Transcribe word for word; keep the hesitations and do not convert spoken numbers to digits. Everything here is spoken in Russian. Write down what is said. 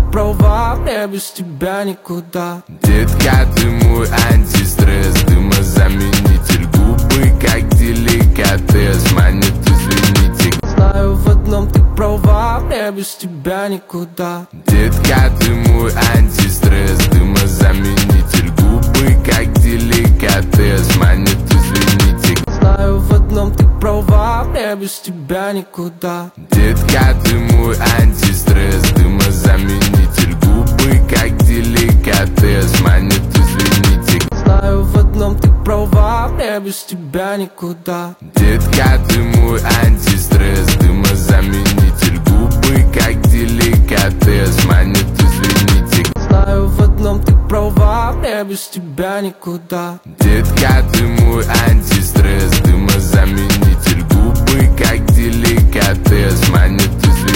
права, мне без тебя никуда. Детка, ты мой антистресс, дымозаменитель, губы как деликатес, манит, извините. Знаю, в одном ты права, мне без тебя никуда. Детка, ты мой антистресс, дымозаменитель, губы как деликатес, манит, извините. Знаю, в одном ты права, мне без тебя никуда. Детка, ты мой антистресс, дымозаменитель, губы как деликатес, манит, извините. Знаю, в одном ты права, мне без тебя никуда. Детка, ты мой антистресс, дымозаменитель, губы как деликатес, манит, извините. Знаю, в одном ты права, мне без тебя никуда. Детка, ты мой антистресс, дымозаменитель, губы как деликатес, манит, извините.